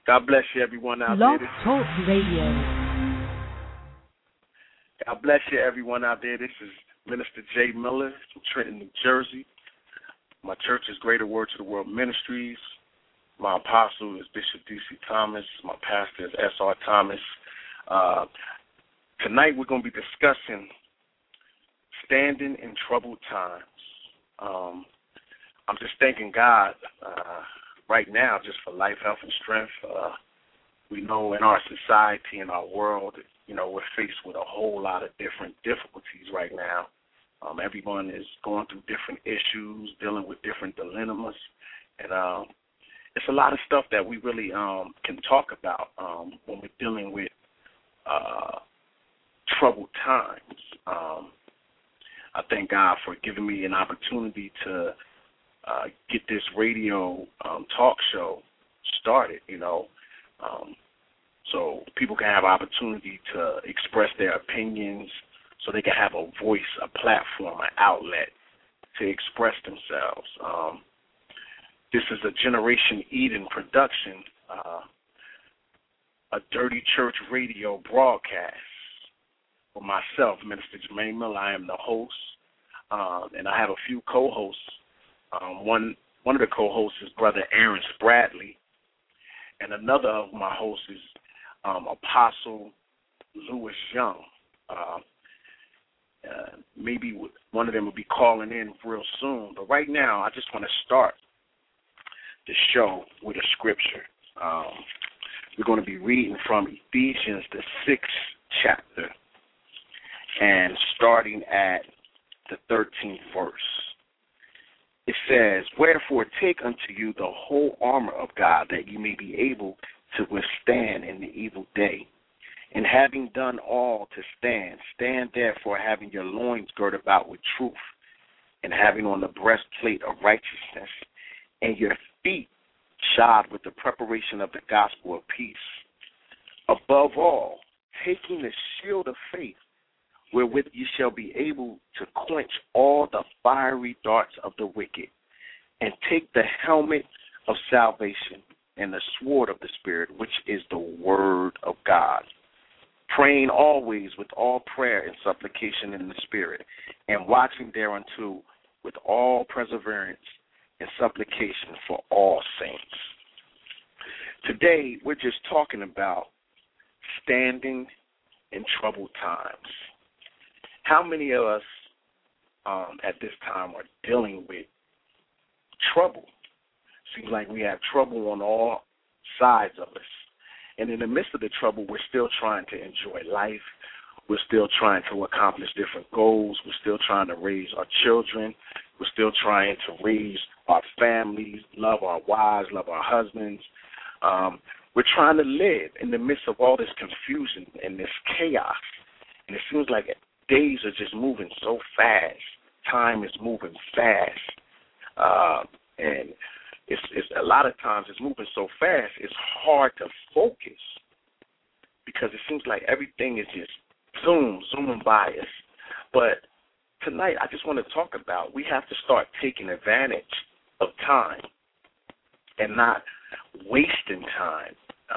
God bless you, everyone out Blog there. Talk Radio. God bless you, everyone out there. This is Minister Jay Miller from Trenton, New Jersey. My church is Greater Word to the World Ministries. My apostle is Bishop D.C. Thomas. My pastor is S.R. Thomas. Tonight we're going to be discussing standing in troubled times. I'm just thanking God right now just for life, health, and strength. We know in our society, in our world, we're faced with a whole lot of different difficulties right now. Everyone is going through different issues, dealing with different dilemmas, and it's a lot of stuff that we really can talk about when we're dealing with troubled times. I thank God for giving me an opportunity to get this radio talk show started, so people can have opportunity to express their opinions, so they can have a voice, a platform, an outlet to express themselves. This is a Generation Eden production, a Dirty Church Radio broadcast. For myself, Minister Jermaine Miller, I am the host, and I have a few co-hosts. One of the co-hosts is Brother Aaron Spradley, and another of my hosts is Apostle Louis Young. Maybe one of them will be calling in real soon, but right now I just want to start the show with a scripture. We're going to be reading from Ephesians, the 6th chapter, and starting at the 13th verse. It says, "Wherefore take unto you the whole armor of God, that you may be able to withstand in the evil day. And having done all to stand, stand therefore having your loins girt about with truth, and having on the breastplate of righteousness, and your feet shod with the preparation of the gospel of peace. Above all, taking the shield of faith, wherewith ye shall be able to quench all the fiery darts of the wicked, and take the helmet of salvation and the sword of the Spirit, which is the word of God, praying always with all prayer and supplication in the Spirit, and watching thereunto with all perseverance and supplication for all saints." Today, we're just talking about standing in troubled times. How many of us at this time are dealing with trouble? Seems like we have trouble on all sides of us. And in the midst of the trouble, we're still trying to enjoy life. We're still trying to accomplish different goals. We're still trying to raise our children. We're still trying to raise our families, love our wives, love our husbands. We're trying to live in the midst of all this confusion and this chaos. And it seems like days are just moving so fast. Time is moving fast. And it's a lot of times it's moving so fast, it's hard to focus because it seems like everything is just zooming by us. But tonight I just want to talk about we have to start taking advantage of time and not wasting time,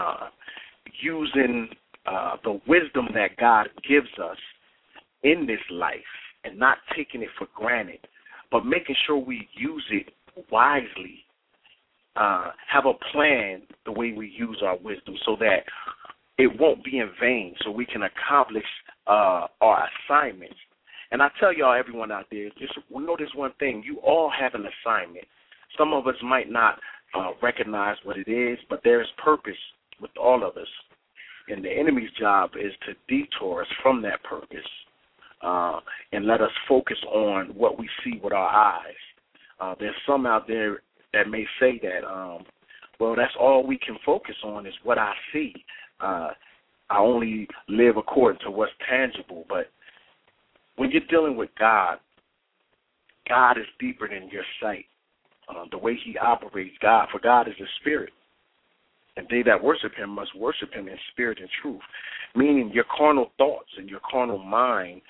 using the wisdom that God gives us in this life and not taking it for granted, but making sure we use it wisely, have a plan the way we use our wisdom so that it won't be in vain, so we can accomplish our assignments. And I tell y'all, everyone out there, just know this one thing, you all have an assignment. Some of us might not recognize what it is, but there is purpose with all of us. And the enemy's job is to detour us from that purpose and let us focus on what we see with our eyes. There's some out there that may say that, well, that's all we can focus on is what I see. I only live according to what's tangible. But when you're dealing with God, God is deeper than your sight. The way he operates, for God is a spirit. And they that worship him must worship him in spirit and truth, meaning your carnal thoughts and your carnal mind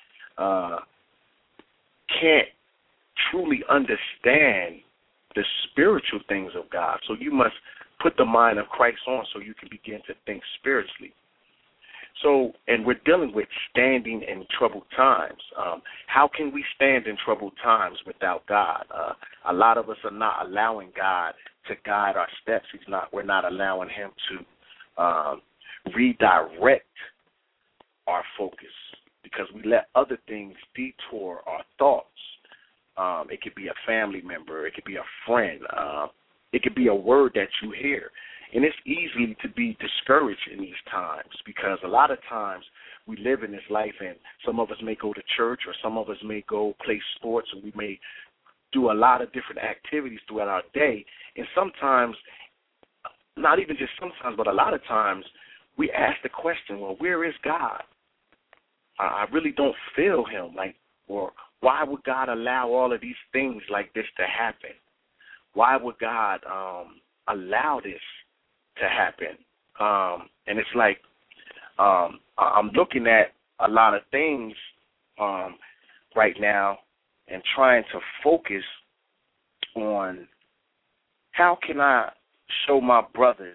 can't truly understand the spiritual things of God. So you must put the mind of Christ on so you can begin to think spiritually. So, and we're dealing with standing in troubled times. How can we stand in troubled times without God? A lot of us are not allowing God to guide our steps. We're not allowing Him to redirect our focus because we let other things detour our thoughts. It could be a family member. It could be a friend. It could be a word that you hear. And it's easy to be discouraged in these times because a lot of times we live in this life and some of us may go to church or some of us may go play sports and we may do a lot of different activities throughout our day. And sometimes, not even just sometimes, but a lot of times we ask the question, well, where is God? I really don't feel Him. Or why would God allow all of these things like this to happen? Why would God allow this to happen? And it's like I'm looking at a lot of things right now and trying to focus on how can I show my brothers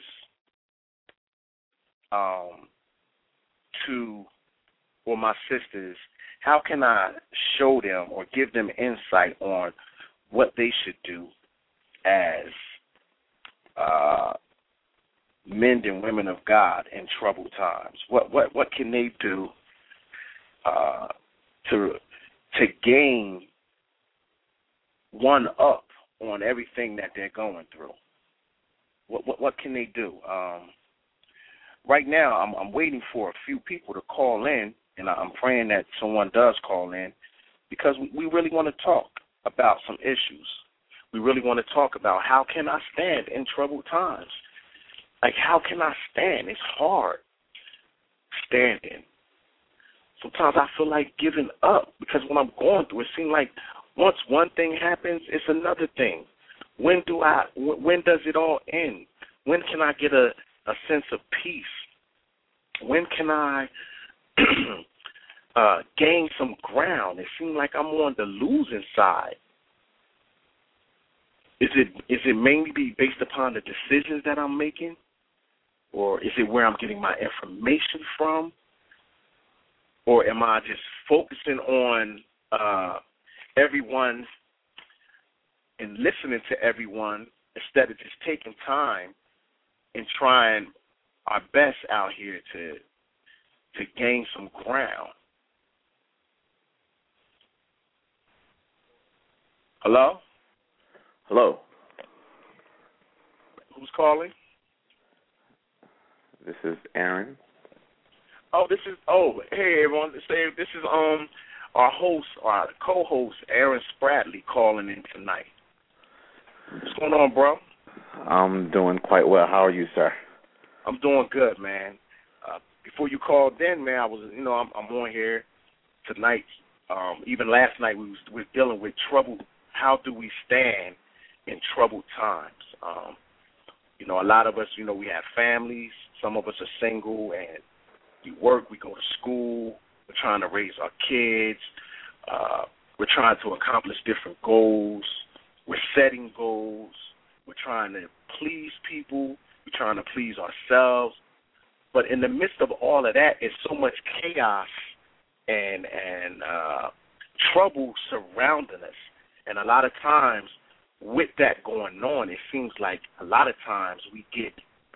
or my sisters, how can I show them or give them insight on what they should do as men and women of God in troubled times? What can they do to gain one up on everything that they're going through? What can they do? Right now, I'm waiting for a few people to call in, and I'm praying that someone does call in because we really want to talk about some issues. We really want to talk about how can I stand in troubled times. Like, how can I stand? It's hard standing. Sometimes I feel like giving up because when I'm going through, it seems like once one thing happens, it's another thing. When does it all end? When can I get a sense of peace? When can I gain some ground? It seems like I'm on the losing side. Is it mainly based upon the decisions that I'm making? Or is it where I'm getting my information from? Or am I just focusing on everyone and listening to everyone instead of just taking time and trying our best out here to gain some ground? Hello? Hello. Who's calling? This is Aaron. Hey everyone. This is our host, our co-host, Aaron Spradley, calling in tonight. What's going on, bro? I'm doing quite well. How are you, sir? I'm doing good, man. Before you called in, man, I'm on here tonight. Even last night we were dealing with trouble. How do we stand in troubled times? A lot of us, we have families. Some of us are single, and we work, we go to school. We're trying to raise our kids. We're trying to accomplish different goals. We're setting goals. We're trying to please people. We're trying to please ourselves. But in the midst of all of that, it's so much chaos and trouble surrounding us. And a lot of times, with that going on, it seems like a lot of times we get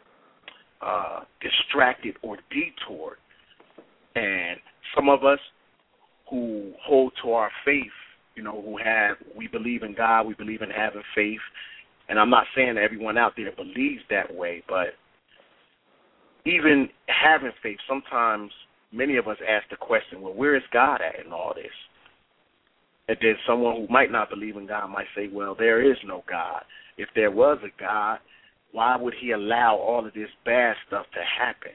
distracted or detoured. And some of us who hold to our faith, we believe in God, we believe in having faith. And I'm not saying that everyone out there believes that way, but even having faith, sometimes many of us ask the question, well, where is God at in all this? And then someone who might not believe in God might say, well, there is no God. If there was a God, why would He allow all of this bad stuff to happen?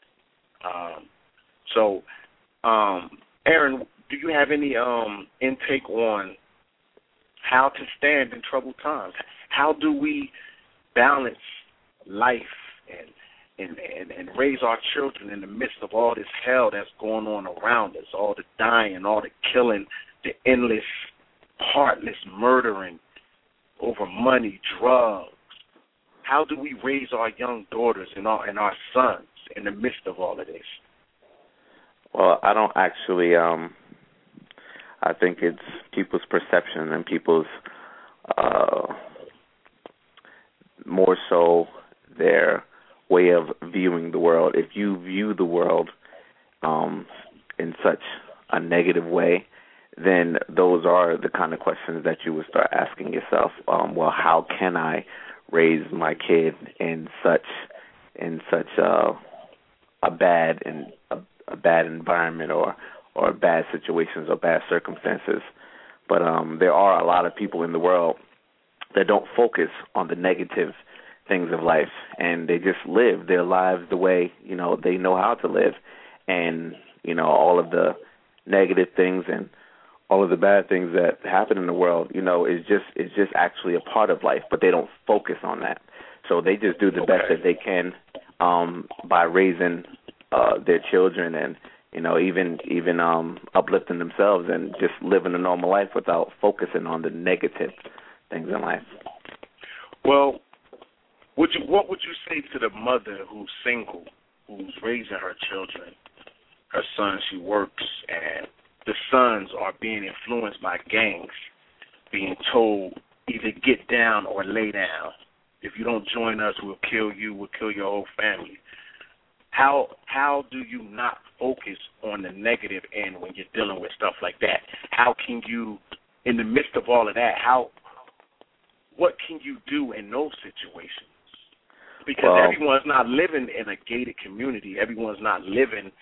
Aaron, do you have any intake on how to stand in troubled times? How do we balance life and raise our children in the midst of all this hell that's going on around us, all the dying, all the killing, the endless, heartless murdering over money, drugs? how do we raise our young daughters and our sons in the midst of all of this? Well, I don't actually. I think it's people's perception and people's more so their way of viewing the world. If you view the world in such a negative way, then those are the kind of questions that you would start asking yourself. Well, how can I raise my kid in such a bad environment or bad situations or bad circumstances? But there are a lot of people in the world that don't focus on the negative things of life, and they just live their lives the way, they know how to live. And, all of the negative things and all of the bad things that happen in the world, is just actually a part of life, but they don't focus on that. So they just do the best that they can by raising their children and, even uplifting themselves and just living a normal life without focusing on the negative things in life. Well, what would you say to the mother who's single, who's raising her children, her son, she works, and the sons are being influenced by gangs, being told either get down or lay down. If you don't join us, we'll kill you, we'll kill your whole family. How do you not focus on the negative end when you're dealing with stuff like that? How can you, in the midst of all of that, what can you do in those situations? Because everyone's not living in a gated community. Everyone's not living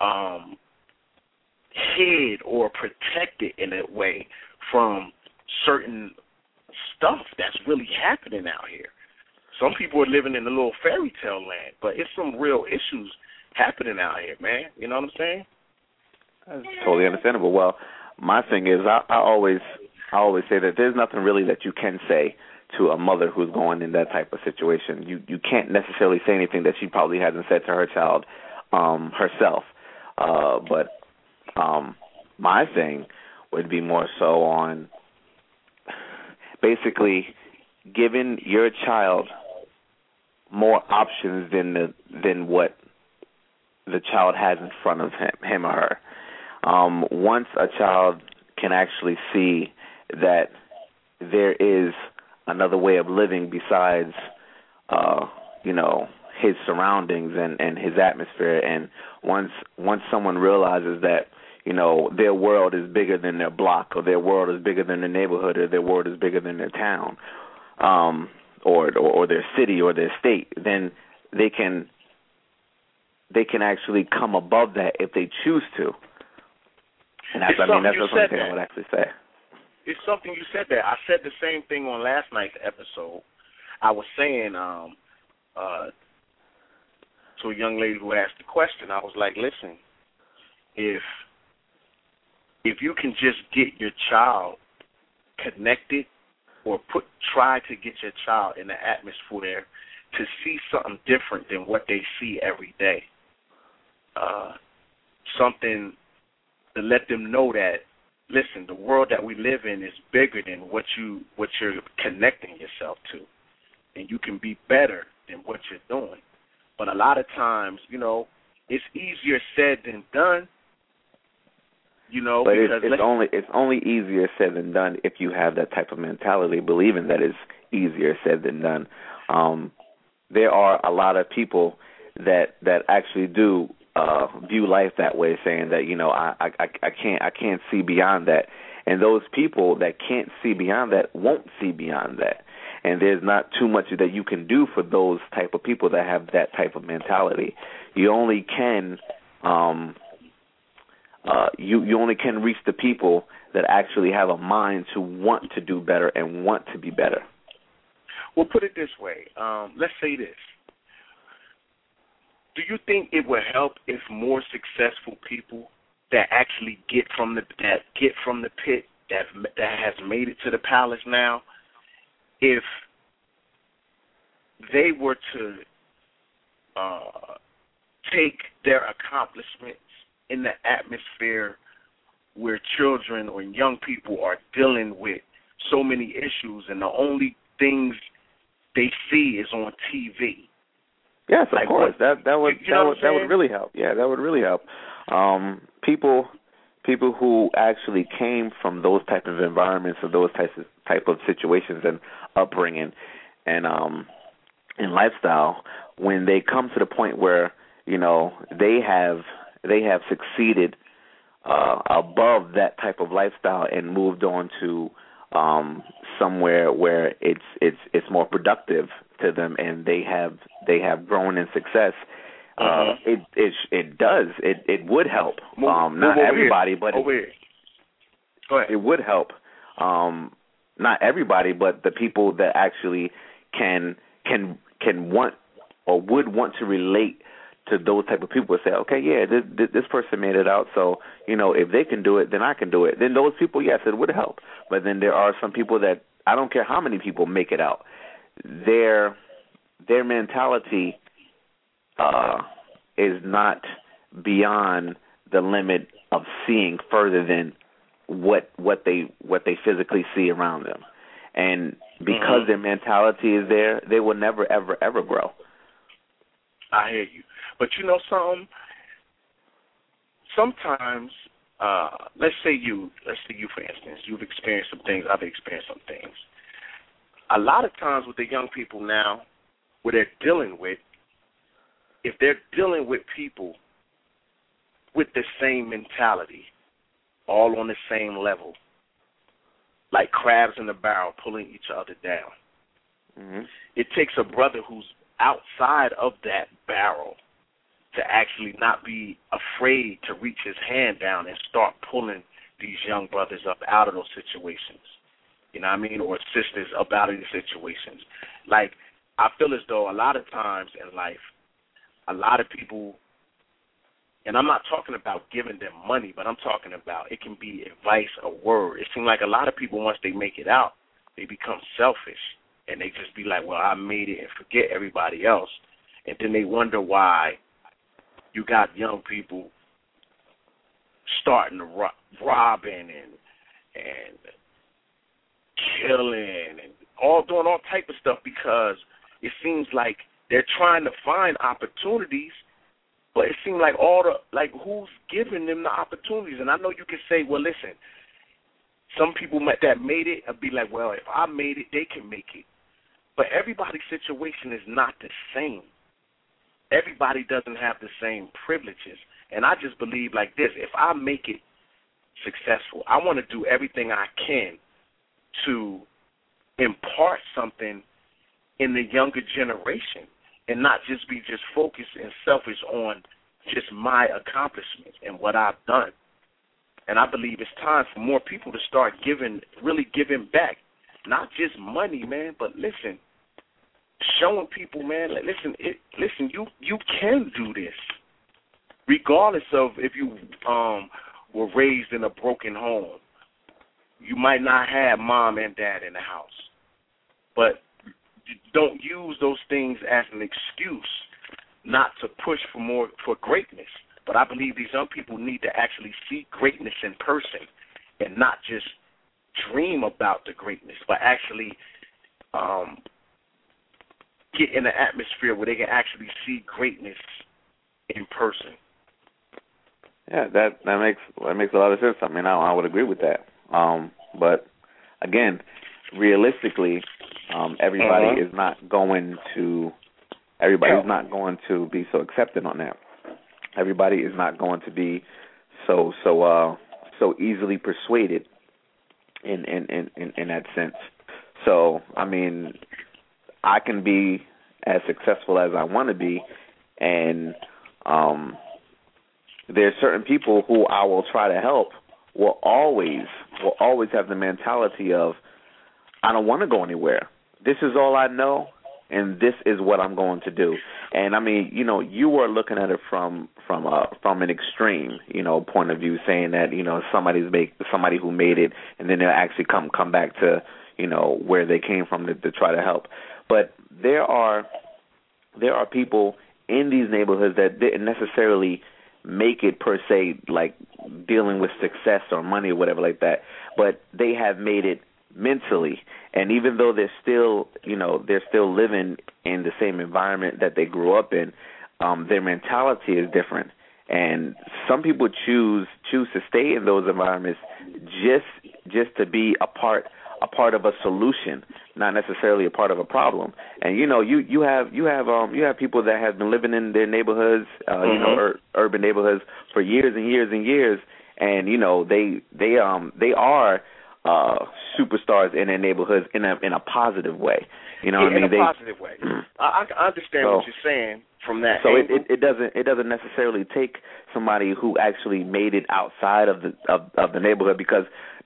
hid or protected in a way from certain stuff that's really happening out here. Some people are living in a little fairy tale land, but it's some real issues happening out here, man. You know what I'm saying? That's totally understandable. Well, my thing is I always say that there's nothing really that you can say to a mother who's going in that type of situation. You can't necessarily say anything that she probably hasn't said to her child herself. But my thing would be more so on basically giving your child more options than what the child has in front of him or her. Once a child can actually see that there is another way of living besides, his surroundings and his atmosphere, and once someone realizes that, their world is bigger than their block, or their world is bigger than their neighborhood, or their world is bigger than their town, or their city or their state, then they can actually come above that if they choose to. And that's what I would actually say. It's something you said there. I said the same thing on last night's episode. I was saying to a young lady who asked the question, I was like, listen, if you can just get your child connected or try to get your child in the atmosphere to see something different than what they see every day, something to let them know that, listen, the world that we live in is bigger than what you're connecting yourself to, and you can be better than what you're doing. But a lot of times, it's easier said than done. But it's only easier said than done if you have that type of mentality, believing that it's easier said than done. There are a lot of people that actually do view life that way, saying that I can't see beyond that, and those people that can't see beyond that won't see beyond that, and there's not too much that you can do for those type of people that have that type of mentality. You only can you only can reach the people that actually have a mind to want to do better and want to be better. Well, put it this way. Let's say this. Do you think it would help if more successful people that actually get from the pit that has made it to the palace now, if they were to take their accomplishments in the atmosphere where children or young people are dealing with so many issues, and the only things they see is on TV. Yes, of like course. What, that would you know that would really help. Yeah, that would really help. People who actually came from those type of environments or those type of situations and upbringing and lifestyle, when they come to the point where they have succeeded above that type of lifestyle and moved on to somewhere where it's more productive to them, and they have grown in success. It would help. Not everybody, but Go ahead. It would help. Not everybody, but the people that actually can want or would want to relate to those type of people. Say, okay, yeah, this person made it out, so if they can do it, then I can do it. Then those people, yes, it would help. But then there are some people that I don't care how many people make it out, their mentality is not beyond the limit of seeing further than what they physically see around them, and because their mentality is there, they will never ever grow. I hear you, but you know something. Sometimes, let's say you for instance, you've experienced some things. I've experienced some things. A lot of times with the young people now, what they're dealing with, if they're dealing with people with the same mentality, all on the same level, like crabs in a barrel pulling each other down, it takes a brother who's outside of that barrel to actually not be afraid to reach his hand down and start pulling these young brothers up out of those situations. You know what I mean? Or sisters up out of these situations. Like, I feel as though a lot of times in life, a lot of people, and I'm not talking about giving them money, but I'm talking about it can be advice, a word. It seems like a lot of people, once they make it out, they become selfish, and they just be like, well, I made it, and forget everybody else. And then they wonder why you got young people starting to robbing and killing and doing all type of stuff, because it seems like they're trying to find opportunities, but it seems like who's giving them the opportunities? And I know you can say, well, listen, some people that made it will be like, well, if I made it, they can make it. But everybody's situation is not the same. Everybody doesn't have the same privileges. And I just believe like this: if I make it successful, I want to do everything I can to impart something in the younger generation and not just be just focused and selfish on just my accomplishments and what I've done. And I believe it's time for more people to start really giving back, not just money, man, but listen, showing people, man, listen, you can do this, regardless of if you were raised in a broken home. You might not have mom and dad in the house, but don't use those things as an excuse not to push for greatness. But I believe these young people need to actually see greatness in person and not just dream about the greatness, but actually get in an atmosphere where they can actually see greatness in person. Yeah, that makes a lot of sense. I mean, I would agree with that. But again, realistically, everybody is not going to be so accepting on that. Everybody is not going to be so easily persuaded in that sense. So, I mean, I can be as successful as I want to be, and there's certain people who I will try to help will always have the mentality of, I don't want to go anywhere. This is all I know, and this is what I'm going to do. And I mean, you were looking at it from an extreme, point of view, saying that somebody who made it, and then they'll actually come back to where they came from to try to help. But there are people in these neighborhoods that didn't necessarily make it per se, like dealing with success or money or whatever like that, but they have made it mentally, and even though they're still living in the same environment that they grew up in, their mentality is different. And some people choose to stay in those environments just to be a part of a solution, not necessarily a part of a problem. And you have people that have been living in their neighborhoods, urban neighborhoods for years and years and years, and they are superstars in their neighborhoods in a positive way. You know what I mean? In a positive way. I understand what you're saying from that. So it doesn't necessarily take somebody who actually made it outside of the neighborhood, because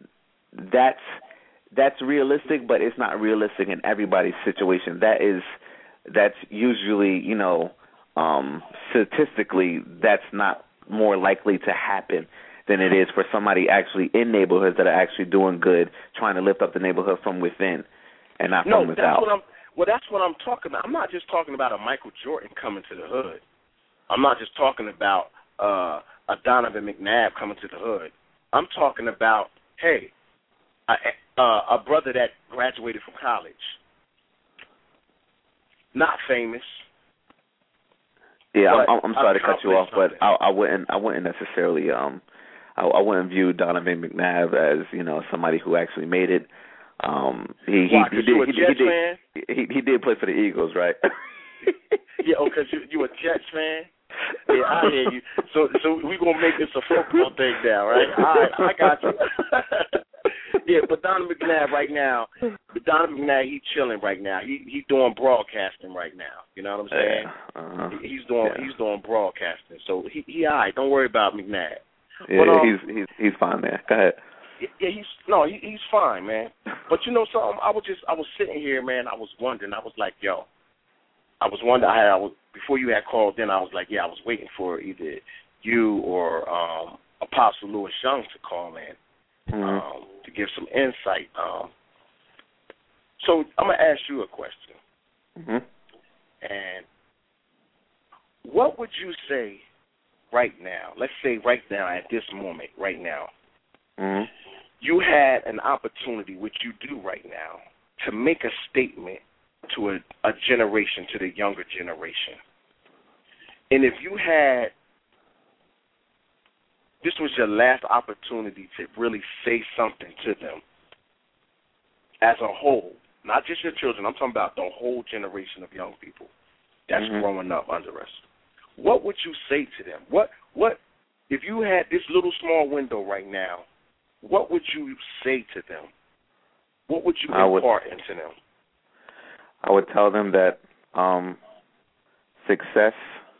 that's realistic, but it's not realistic in everybody's situation. That's usually, statistically, that's not more likely to happen than it is for somebody actually in neighborhoods that are actually doing good, trying to lift up the neighborhood from within and not from without. That's what I'm talking about. I'm not just talking about a Michael Jordan coming to the hood. I'm not just talking about a Donovan McNabb coming to the hood. I'm talking about, hey, a brother that graduated from college, not famous. Yeah, I'm sorry to cut you off, but I wouldn't necessarily I wouldn't view Donovan McNabb as somebody who actually made it. He did play for the Eagles, right? Yeah, because you a Jets fan. Yeah, I hear you. So we're gonna make this a football thing now, right? All right, I got you. Yeah, but Donovan McNabb, he's chilling right now. He doing broadcasting right now. You know what I'm saying? Yeah, He's doing broadcasting. So he all right. Don't worry about McNabb. Yeah, but, he's fine there. Go ahead. Yeah, he's fine, man. But something, I was sitting here, man. I was wondering. I was like, yo, I was wondering. Before you had called in, I was like, yeah, I was waiting for either you or Apostle Louis Young to call in to give some insight. So I'm gonna ask you a question. And what would you say right now? Let's say right now, at this moment, right now. You had an opportunity, which you do right now, to make a statement to a generation, to the younger generation. And if you had, this was your last opportunity to really say something to them as a whole, not just your children, I'm talking about the whole generation of young people that's growing up under us. What would you say to them? What if you had this little small window right now, what would you say to them? What would you impart into them? I would tell them that success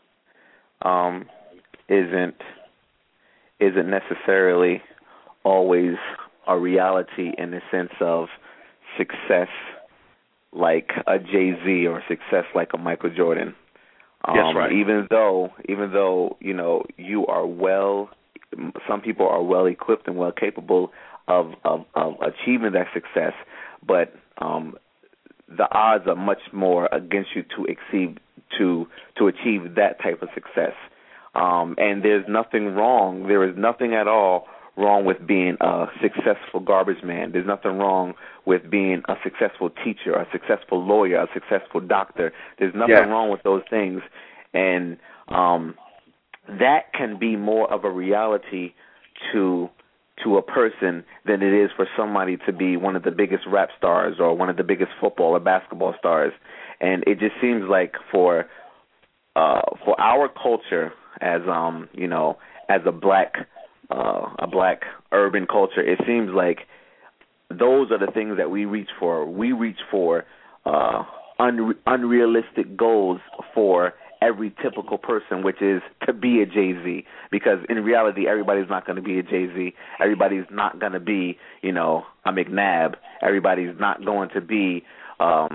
isn't necessarily always a reality in the sense of success like a Jay-Z or success like a Michael Jordan. That's right. Even though you are some people are well equipped and well capable of achieving that success, but the odds are much more against you to achieve that type of success. And there's nothing wrong. There is nothing at all wrong with being a successful garbage man. There's nothing wrong with being a successful teacher, a successful lawyer, a successful doctor. There's nothing wrong with those things. And that can be more of a reality to a person than it is for somebody to be one of the biggest rap stars or one of the biggest football or basketball stars. And it just seems like for our culture as a black urban culture, it seems like those are the things that we reach for. We reach for unrealistic goals for every typical person, which is to be a Jay-Z, because in reality, everybody's not going to be a Jay-Z. Everybody's not going to be, a McNabb. Everybody's not going to be, a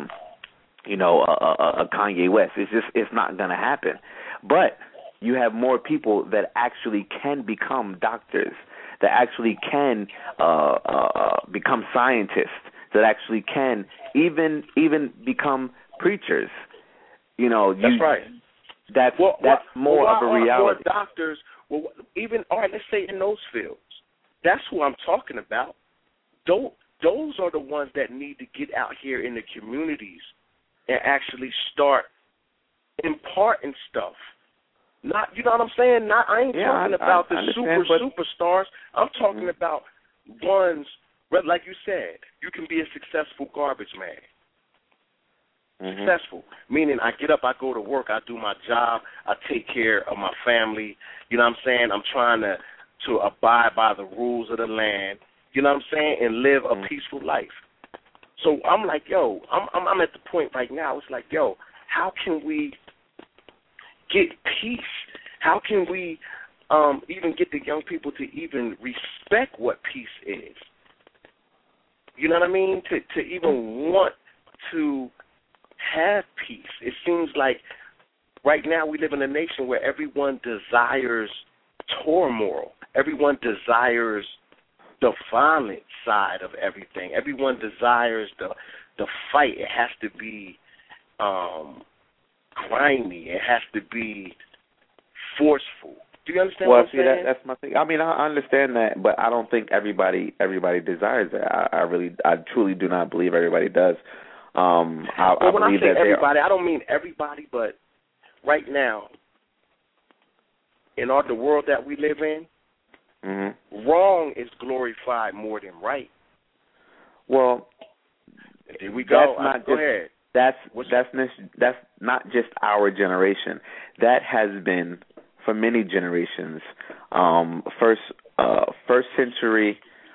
Kanye West. It's not going to happen. But you have more people that actually can become doctors, that actually can become scientists, that actually can even become preachers. That's right. That's more of a reality. More doctors, even, all right, let's say in those fields. That's who I'm talking about. those are the ones that need to get out here in the communities and actually start imparting stuff. Not, you know what I'm saying? I ain't talking about the superstars. I'm talking about ones, like you said, you can be a successful garbage man. Successful, meaning I get up, I go to work, I do my job, I take care of my family. You know what I'm saying? I'm trying to abide by the rules of the land. You know what I'm saying? And live a peaceful life. So I'm like, yo, I'm at the point right now. It's like, yo, how can we get peace? How can we even get the young people to even respect what peace is? You know what I mean? To even want to have peace. It seems like right now we live in a nation where everyone desires turmoil. Everyone desires the violent side of everything. Everyone desires the fight. It has to be grimy. It has to be forceful. Do you understand what I'm saying? That's my thing. I mean, I understand that, but I don't think everybody desires that. I truly do not believe everybody does. When I say everybody, I don't mean everybody, but right now, in the world that we live in, wrong is glorified more than right. Well, there we go. Go ahead. That's not just our generation. That has been for many generations. First century,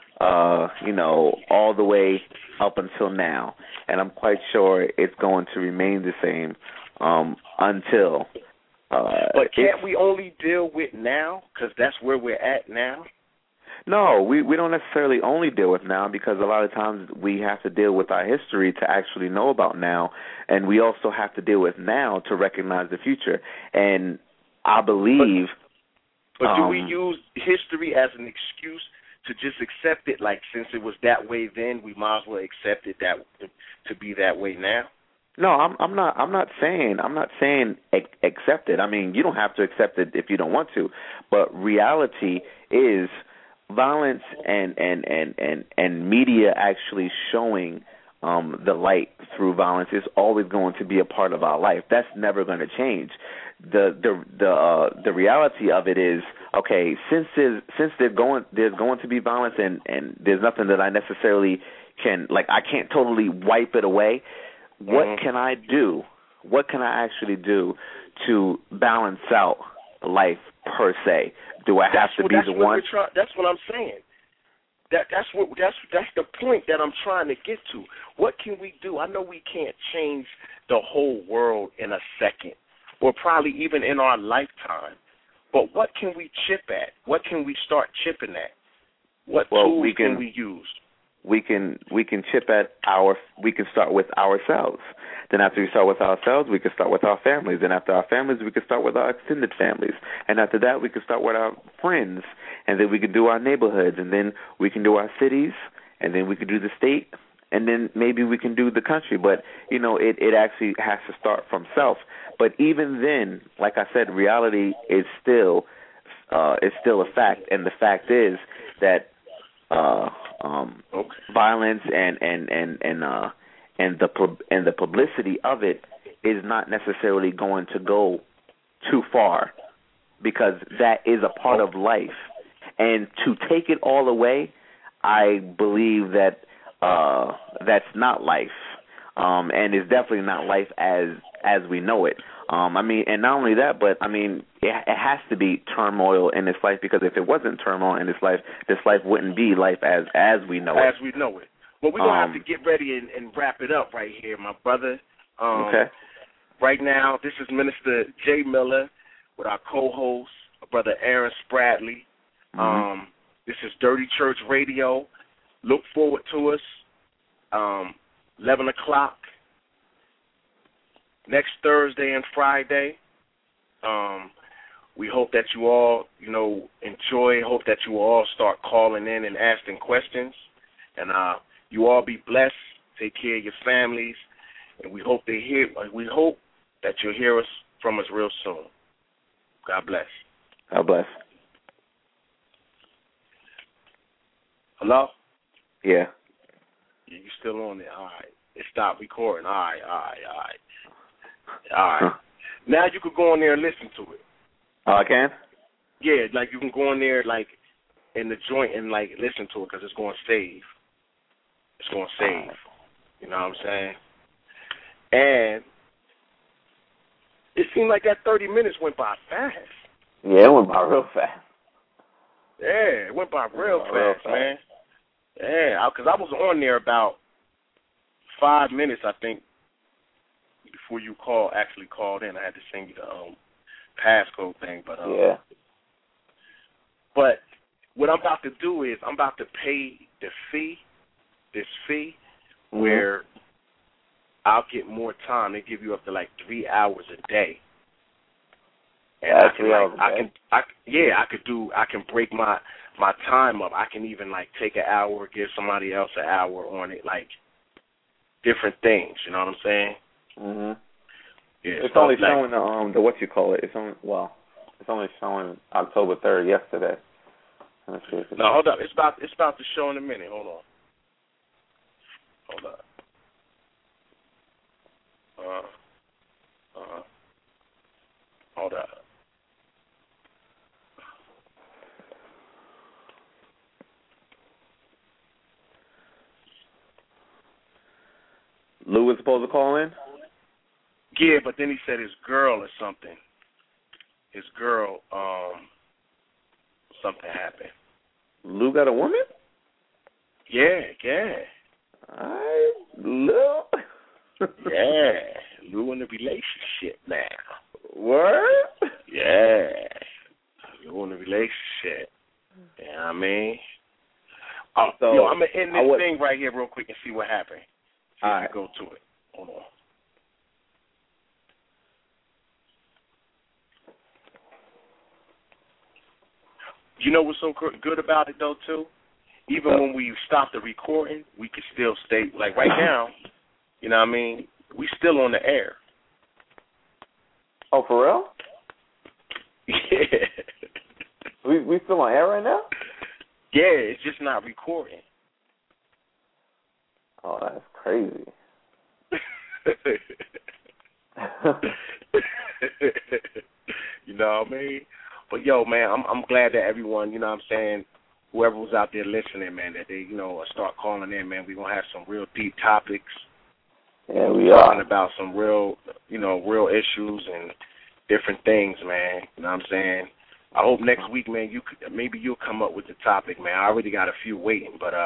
all the way up until now, and I'm quite sure it's going to remain the same until. But can't we only deal with now? Because that's where we're at now. No, we don't necessarily only deal with now, because a lot of times we have to deal with our history to actually know about now, and we also have to deal with now to recognize the future. And I believe. But do we use history as an excuse to just accept it? Like, since it was that way then, we might as well accept it to be that way now. No, I'm not saying accept it. I mean, you don't have to accept it if you don't want to. But reality is, violence and media actually showing the light through violence is always going to be a part of our life. That's never going to change. The reality of it is, okay, since there's going to be violence, and there's nothing that I necessarily can, like, I can't totally wipe it away. What can I do? What can I actually do to balance out life per se? Do I have to be the one? That's what I'm saying. That's the point that I'm trying to get to. What can we do? I know we can't change the whole world in a second, or probably even in our lifetime. But what can we chip at? What can we start chipping at? What tools can we use? We can chip at we can start with ourselves. Then after we start with ourselves, we can start with our families. And after our families, we can start with our extended families. And after that, we can start with our friends. And then we can do our neighborhoods. And then we can do our cities. And then we can do the state. And then maybe we can do the country. But, it actually has to start from self. But even then, like I said, reality is still a fact. And the fact is that violence and the publicity of it is not necessarily going to go too far, because that is a part of life. And to take it all away, I believe that that's not life, and it's definitely not life as we know it. I mean, and not only that, but I mean, it has to be turmoil in this life, because if it wasn't turmoil in this life wouldn't be life as we know it. As we know it. Well, we're going to have to get ready and wrap it up right here, my brother. Okay. Right now, this is Minister Jay Miller with our co-host, Brother Aaron Spradley. This is Dirty Church Radio. Look forward to us, 11 o'clock. Next Thursday and Friday. We hope that you all, enjoy. Hope that you all start calling in and asking questions. And you all be blessed. Take care of your families. And we hope that you'll hear from us real soon. God bless. God bless. Hello? Yeah. Yeah, you still on there. All right. It stopped recording. All right. Now you could go on there and listen to it. Oh, I can? Yeah, like you can go on there, like, in the joint and, like, listen to it because it's going to save. It's going to save. You know what I'm saying? And it seemed like that 30 minutes went by fast. Yeah, it went by real fast. Yeah, it went by real fast, man. Yeah, because I was on there about 5 minutes, I think, before you actually called in. I had to send you the passcode thing, but yeah. But what I'm about to do is I'm about to pay this fee, where I'll get more time. They give you up to like 3 hours a day. And I can break my time up. I can even like take an hour, give somebody else an hour on it, like different things. You know what I'm saying? Mhm. Yeah. It's only showing the what you call it. It's only showing October 3rd yesterday. Let's see. No, hold up. It's about to show in a minute. Hold on. Hold up. Hold up. Lou was supposed to call in? Yeah, but then he said his girl or something. His girl, something happened. Lou got a woman? Yeah. Alright, Lou. Yeah, Lou in a relationship now. Word? Yeah, Lou in a relationship. You know what I mean? Oh, so, I'm going to end this thing right here real quick and see what happened. See if you go to it. Hold on. You know what's so good about it, though, too? Even when we stop the recording, we can still stay, like right now, you know what I mean? We still on the air. Oh, for real? Yeah. We still on air right now? Yeah, it's just not recording. Oh, that's crazy. You know what I mean? But, yo, man, I'm glad that everyone, you know what I'm saying, whoever was out there listening, man, that they, you know, start calling in, man. We're going to have some real deep topics. Yeah, we talking are. about some real, you know, real issues and different things, man. You know what I'm saying? I hope next week, man, maybe you'll come up with the topic, man. I already got a few waiting, but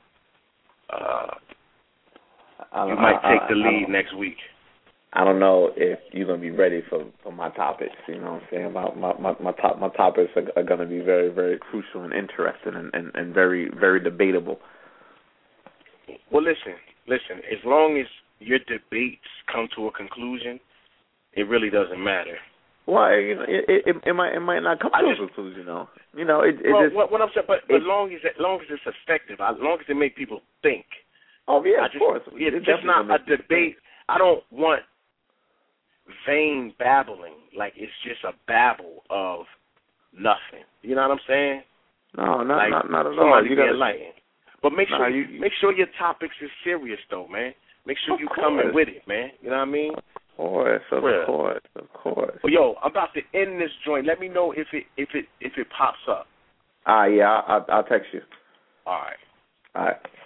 you might take the lead next week. I don't know if you're gonna be ready for my topics. You know what I'm saying? My topics are gonna be very, very crucial and interesting and very, very debatable. Well, listen. As long as your debates come to a conclusion, it really doesn't matter. Well, you know, it might not come to a conclusion, though. You know, what I'm saying, but as long as it's effective, as long as it makes people think. Oh yeah, of course. It's just not a debate. I don't want vain babbling, like it's just a babble of nothing. You know what I'm saying? No, not at all. Somebody be enlightened. But make sure your topics is serious though, man. Make sure you come in with it, man. You know what I mean? Of course. Well, yo, I'm about to end this joint. Let me know if it pops up. Yeah, I'll text you. All right.